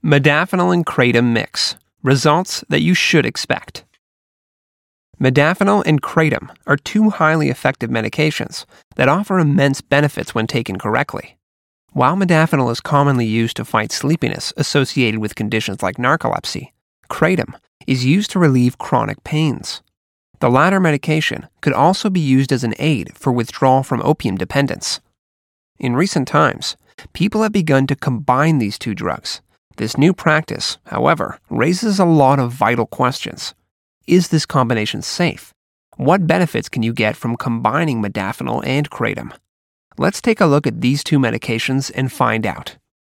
Modafinil and kratom mix. Results that you should expect. Modafinil and kratom are two highly effective medications that offer immense benefits when taken correctly. While modafinil is commonly used to fight sleepiness associated with conditions like narcolepsy, kratom is used to relieve chronic pains. The latter medication could also be used as an aid for withdrawal from opium dependence. In recent times, people have begun to combine these two drugs. This new practice, however, raises a lot of vital questions. Is this combination safe? What benefits can you get from combining modafinil and kratom? Let's take a look at these two medications and find out.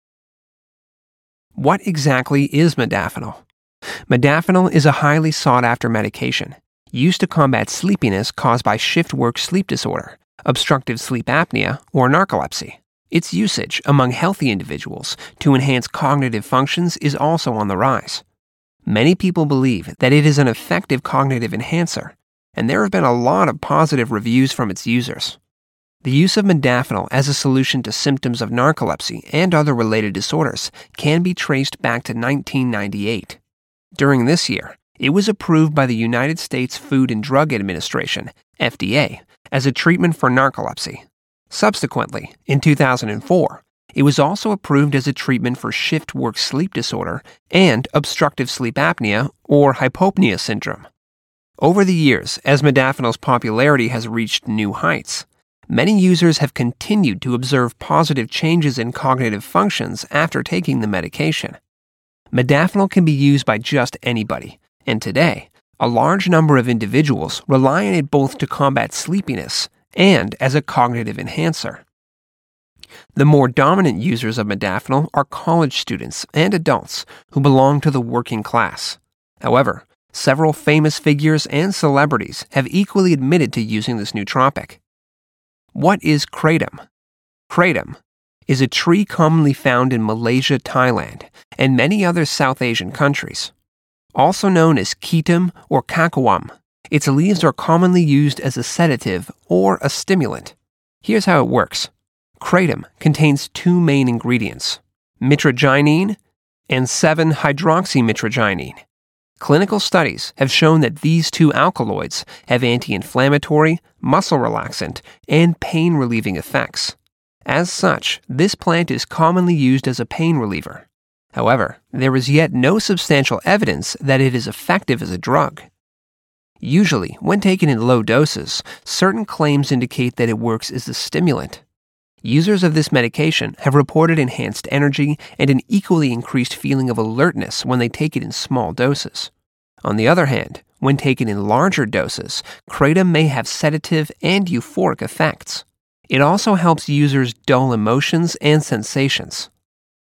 What exactly is modafinil? Modafinil is a highly sought-after medication used to combat sleepiness caused by shift work sleep disorder, obstructive sleep apnea, or narcolepsy. Its usage among healthy individuals to enhance cognitive functions is also on the rise. Many people believe that it is an effective cognitive enhancer, and there have been a lot of positive reviews from its users. The use of modafinil as a solution to symptoms of narcolepsy and other related disorders can be traced back to 1998. During this year, it was approved by the United States Food and Drug Administration, FDA, as a treatment for narcolepsy. Subsequently, in 2004, it was also approved as a treatment for shift work sleep disorder and obstructive sleep apnea or hypopnea syndrome. Over the years, as modafinil's popularity has reached new heights, many users have continued to observe positive changes in cognitive functions after taking the medication. Modafinil can be used by just anybody, and today, a large number of individuals rely on it both to combat sleepiness and as a cognitive enhancer. The more dominant users of modafinil are college students and adults who belong to the working class. However, several famous figures and celebrities have equally admitted to using this nootropic. What is kratom? Kratom is a tree commonly found in Malaysia, Thailand, and many other South Asian countries. Also known as ketum or kakawam, its leaves are commonly used as a sedative or a stimulant. Here's how it works. Kratom contains two main ingredients, mitragynine and 7-hydroxymitragynine. Clinical studies have shown that these two alkaloids have anti-inflammatory, muscle relaxant, and pain-relieving effects. As such, this plant is commonly used as a pain reliever. However, there is yet no substantial evidence that it is effective as a drug. Usually, when taken in low doses, certain claims indicate that it works as a stimulant. Users of this medication have reported enhanced energy and an equally increased feeling of alertness when they take it in small doses. On the other hand, when taken in larger doses, kratom may have sedative and euphoric effects. It also helps users dull emotions and sensations.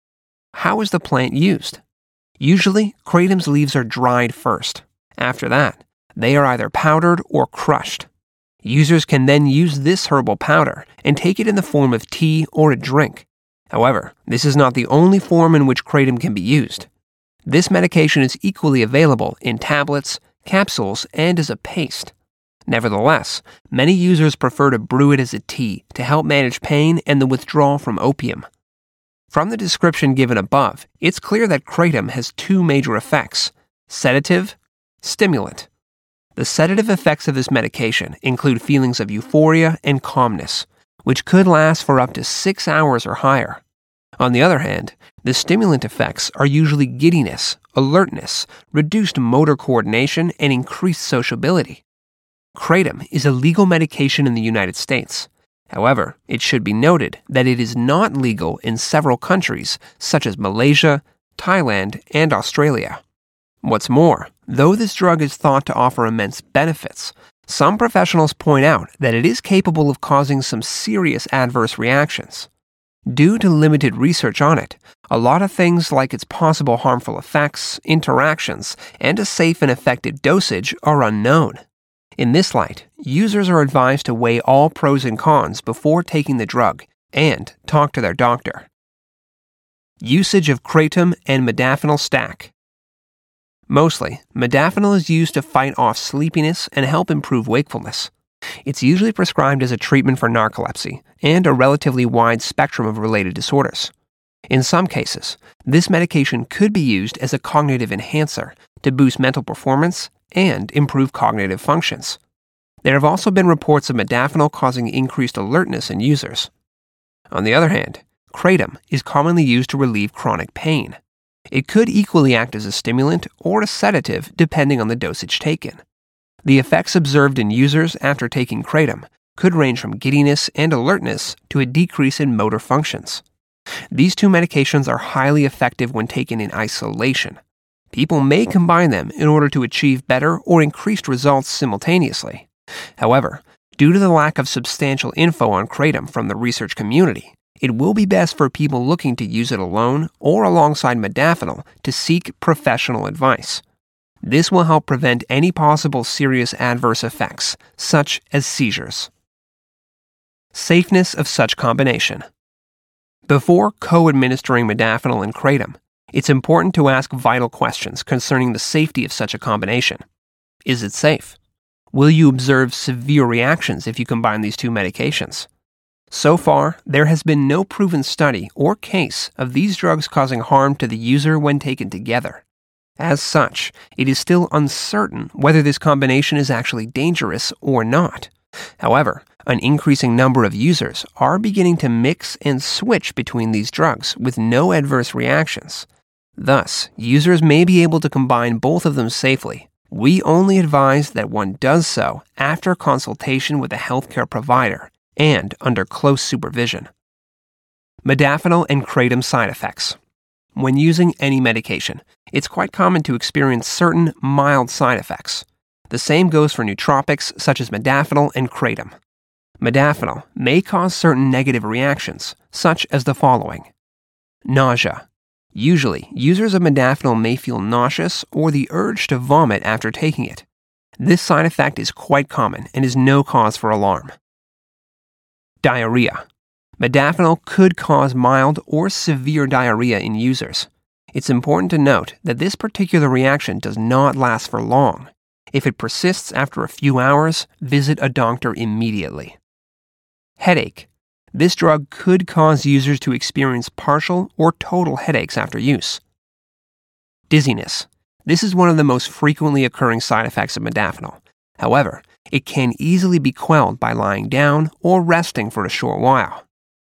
How is the plant used? Usually, kratom's leaves are dried first. After that, they are either powdered or crushed. Users can then use this herbal powder and take it in the form of tea or a drink. However, this is not the only form in which kratom can be used. This medication is equally available in tablets, capsules, and as a paste. Nevertheless, many users prefer to brew it as a tea to help manage pain and the withdrawal from opium. From the description given above, it's clear that kratom has two major effects: sedative, stimulant. The sedative effects of this medication include feelings of euphoria and calmness, which could last for up to 6 hours or higher. On the other hand, the stimulant effects are usually giddiness, alertness, reduced motor coordination, and increased sociability. Kratom is a legal medication in the United States. However, it should be noted that it is not legal in several countries such as Malaysia, Thailand, and Australia. What's more, though this drug is thought to offer immense benefits, some professionals point out that it is capable of causing some serious adverse reactions. Due to limited research on it, a lot of things like its possible harmful effects, interactions, and a safe and effective dosage are unknown. In this light, users are advised to weigh all pros and cons before taking the drug and talk to their doctor. Usage of kratom and modafinil stack. Mostly, modafinil is used to fight off sleepiness and help improve wakefulness. It's usually prescribed as a treatment for narcolepsy and a relatively wide spectrum of related disorders. In some cases, this medication could be used as a cognitive enhancer to boost mental performance and improve cognitive functions. There have also been reports of modafinil causing increased alertness in users. On the other hand, kratom is commonly used to relieve chronic pain. It could equally act as a stimulant or a sedative depending on the dosage taken. The effects observed in users after taking kratom could range from giddiness and alertness to a decrease in motor functions. These two medications are highly effective when taken in isolation. People may combine them in order to achieve better or increased results simultaneously. However, due to the lack of substantial info on kratom from the research community, it will be best for people looking to use it alone or alongside modafinil to seek professional advice. This will help prevent any possible serious adverse effects, such as seizures. Safeness of such combination. Before co-administering modafinil and kratom, it's important to ask vital questions concerning the safety of such a combination. Is it safe? Will you observe severe reactions if you combine these two medications? So far, there has been no proven study or case of these drugs causing harm to the user when taken together. As such, it is still uncertain whether this combination is actually dangerous or not. However, an increasing number of users are beginning to mix and switch between these drugs with no adverse reactions. Thus, users may be able to combine both of them safely. We only advise that one does so after consultation with a healthcare provider and under close supervision. Modafinil and kratom side effects. When using any medication, it's quite common to experience certain mild side effects. The same goes for nootropics such as modafinil and kratom. Modafinil may cause certain negative reactions, such as the following. Nausea. Usually, users of modafinil may feel nauseous or the urge to vomit after taking it. This side effect is quite common and is no cause for alarm. Diarrhea. Modafinil could cause mild or severe diarrhea in users. It's important to note that this particular reaction does not last for long. If it persists after a few hours, visit a doctor immediately. Headache. This drug could cause users to experience partial or total headaches after use. Dizziness. This is one of the most frequently occurring side effects of modafinil. However, it can easily be quelled by lying down or resting for a short while.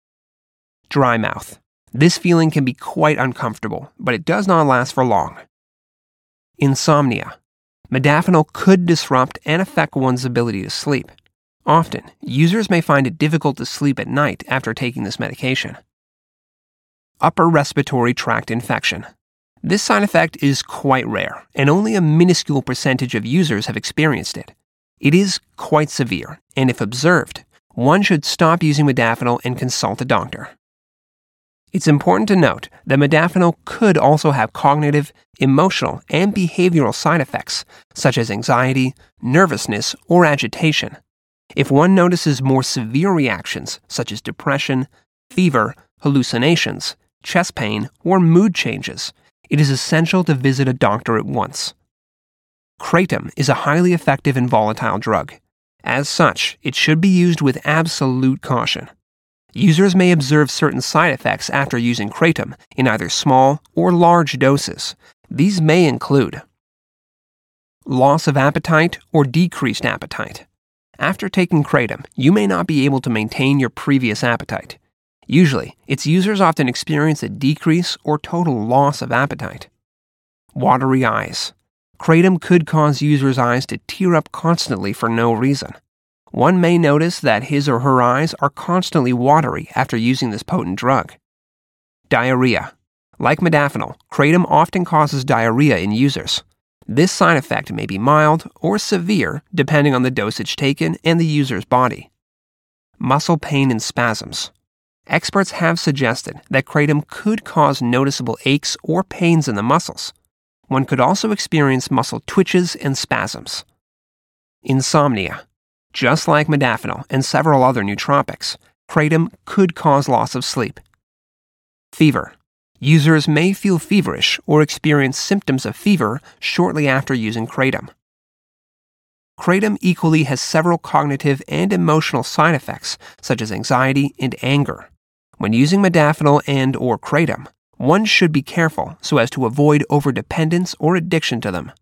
Dry mouth. This feeling can be quite uncomfortable, but it does not last for long. Insomnia. Modafinil could disrupt and affect one's ability to sleep. Often, users may find it difficult to sleep at night after taking this medication. Upper respiratory tract infection. This side effect is quite rare, and only a minuscule percentage of users have experienced it. It is quite severe, and if observed, one should stop using modafinil and consult a doctor. It's important to note that modafinil could also have cognitive, emotional, and behavioral side effects, such as anxiety, nervousness, or agitation. If one notices more severe reactions, such as depression, fever, hallucinations, chest pain, or mood changes, it is essential to visit a doctor at once. Kratom is a highly effective and volatile drug. As such, it should be used with absolute caution. Users may observe certain side effects after using kratom in either small or large doses. These may include loss of appetite or decreased appetite. After taking kratom, you may not be able to maintain your previous appetite. Usually, its users often experience a decrease or total loss of appetite. Watery eyes. Kratom could cause users' eyes to tear up constantly for no reason. One may notice that his or her eyes are constantly watery after using this potent drug. Diarrhea. Like modafinil, kratom often causes diarrhea in users. This side effect may be mild or severe depending on the dosage taken and the user's body. Muscle pain and spasms. Experts have suggested that kratom could cause noticeable aches or pains in the muscles. One could also experience muscle twitches and spasms. Insomnia. Just like modafinil and several other nootropics, kratom could cause loss of sleep. Fever. Users may feel feverish or experience symptoms of fever shortly after using kratom. Kratom equally has several cognitive and emotional side effects, such as anxiety and anger. When using modafinil and or kratom, one should be careful so as to avoid overdependence or addiction to them.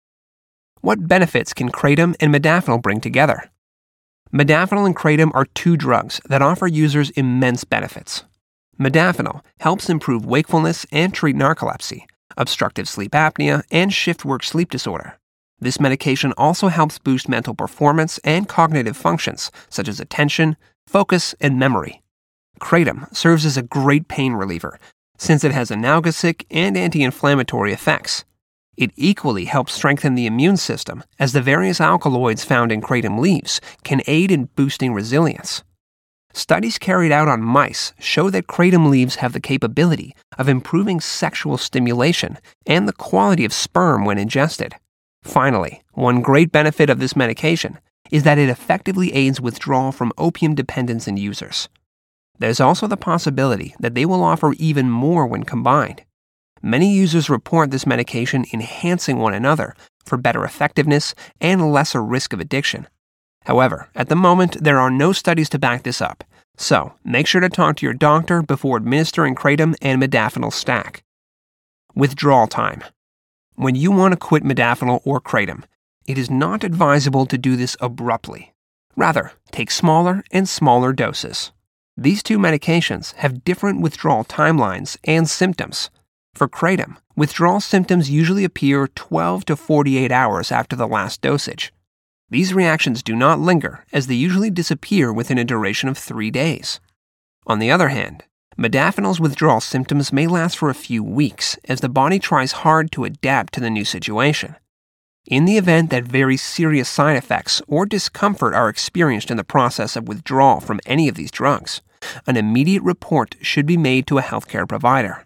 What benefits can kratom and modafinil bring together? Modafinil and kratom are two drugs that offer users immense benefits. Modafinil helps improve wakefulness and treat narcolepsy, obstructive sleep apnea, and shift work sleep disorder. This medication also helps boost mental performance and cognitive functions such as attention, focus, and memory. Kratom serves as a great pain reliever since it has analgesic and anti-inflammatory effects. It equally helps strengthen the immune system, as the various alkaloids found in kratom leaves can aid in boosting resilience. Studies carried out on mice show that kratom leaves have the capability of improving sexual stimulation and the quality of sperm when ingested. Finally, one great benefit of this medication is that it effectively aids withdrawal from opium dependence in users. There's also the possibility that they will offer even more when combined. Many users report this medication enhancing one another for better effectiveness and lesser risk of addiction. However, at the moment, there are no studies to back this up, so make sure to talk to your doctor before administering kratom and modafinil stack. Withdrawal time. When you want to quit modafinil or kratom, it is not advisable to do this abruptly. Rather, take smaller and smaller doses. These two medications have different withdrawal timelines and symptoms. For kratom, withdrawal symptoms usually appear 12 to 48 hours after the last dosage. These reactions do not linger, as they usually disappear within a duration of 3 days. On the other hand, modafinil's withdrawal symptoms may last for a few weeks as the body tries hard to adapt to the new situation. In the event that very serious side effects or discomfort are experienced in the process of withdrawal from any of these drugs, an immediate report should be made to a healthcare provider.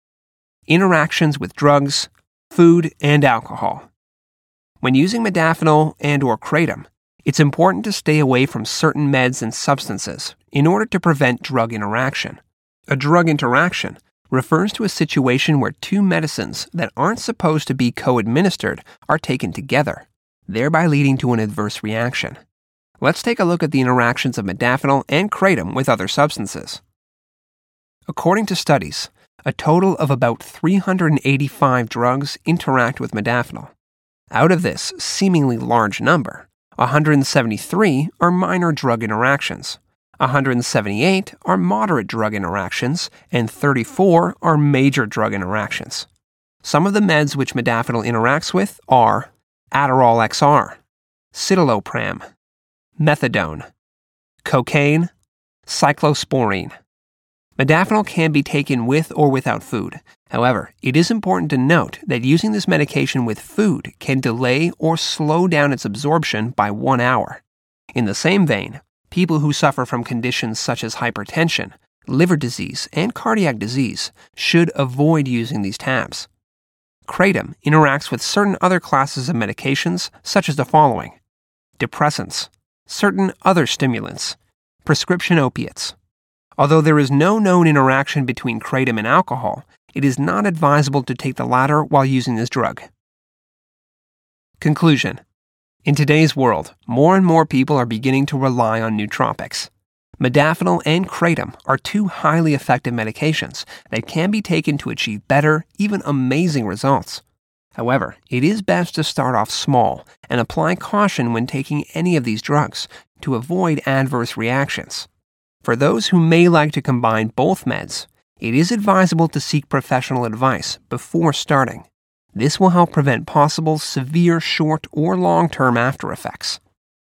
Interactions with drugs, food, and alcohol. When using modafinil and or kratom, it's important to stay away from certain meds and substances in order to prevent drug interaction. A drug interaction refers to a situation where two medicines that aren't supposed to be co-administered are taken together, thereby leading to an adverse reaction. Let's take a look at the interactions of modafinil and kratom with other substances. According to studies, a total of about 385 drugs interact with modafinil. Out of this seemingly large number, 173 are minor drug interactions, 178 are moderate drug interactions, and 34 are major drug interactions. Some of the meds which modafinil interacts with are Adderall XR, citalopram, methadone, cocaine, cyclosporine. Modafinil can be taken with or without food. However, it is important to note that using this medication with food can delay or slow down its absorption by 1 hour. In the same vein, people who suffer from conditions such as hypertension, liver disease, and cardiac disease should avoid using these tabs. Kratom interacts with certain other classes of medications such as the following: depressants, certain other stimulants, prescription opiates. Although there is no known interaction between kratom and alcohol, it is not advisable to take the latter while using this drug. Conclusion. In today's world, more and more people are beginning to rely on nootropics. Modafinil and kratom are two highly effective medications that can be taken to achieve better, even amazing results. However, it is best to start off small and apply caution when taking any of these drugs to avoid adverse reactions. For those who may like to combine both meds, it is advisable to seek professional advice before starting. This will help prevent possible severe short or long-term after effects.